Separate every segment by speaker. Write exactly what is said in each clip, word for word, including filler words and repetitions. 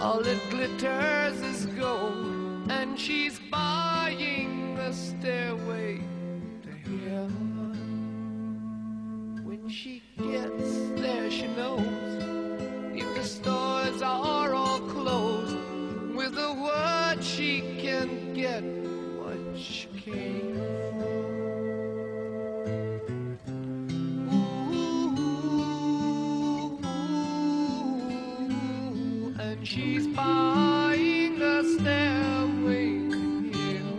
Speaker 1: All it glitters is gold, and she's buying a stairway to heaven. When she gets there, she knows if the stores are all closed, with a word she can get what she came for. Ooh, and she's buying a stairway here.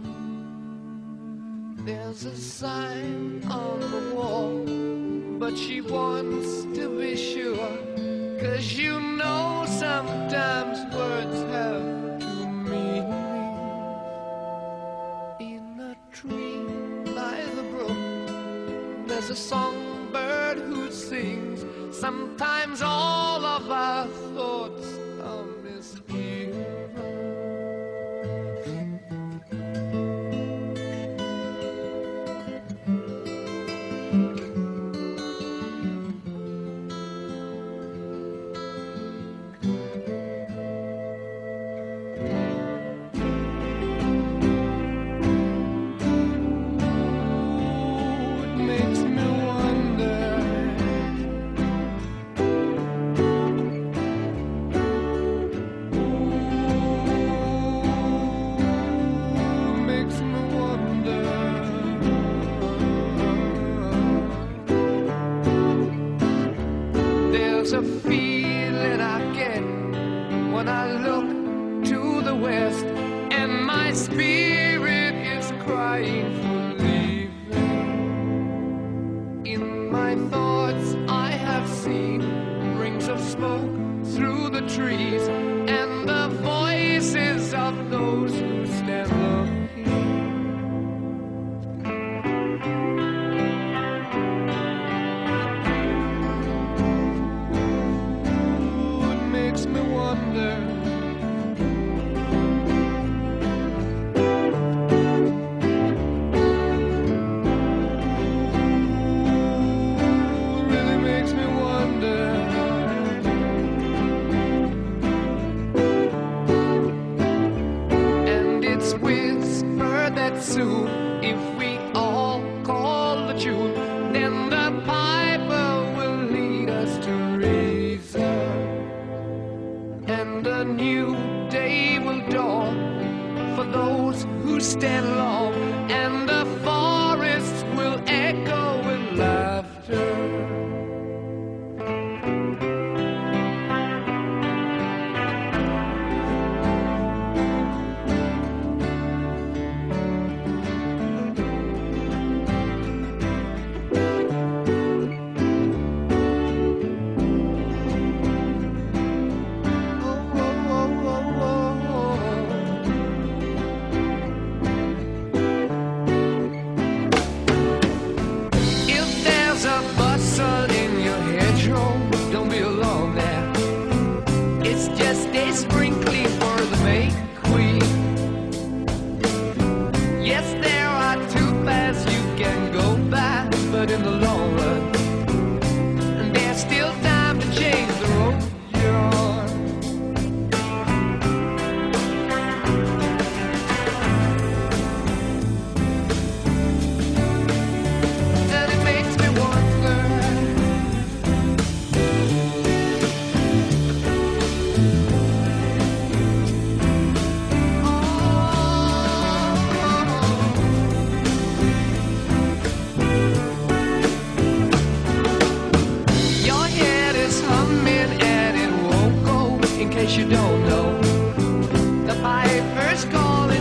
Speaker 1: There's a sign on the wall, but she wants to be sure, 'cause you know sometimes words have two meanings. In a tree by the brook, there's a songbird who sings. Sometimes all of our thoughts are misgiven. There's a feeling I get when I look to the west, and my spirit is crying for leaving. In my thoughts I have seen rings of smoke through the trees, and the voices of those who stand looking. Makes me wonder. Ooh, really makes me wonder. And it's whispered that soon, if we all call the tune, then the piper will lead us to reason. And a new day will dawn for those who stand long, and the forests will echo with laughter. Sprinkling for the May Queen. Yes, there are two paths you can go by, but in the long run, there's still time to change the road you're on. And it makes me wonder. In case you don't know, the piper's calling.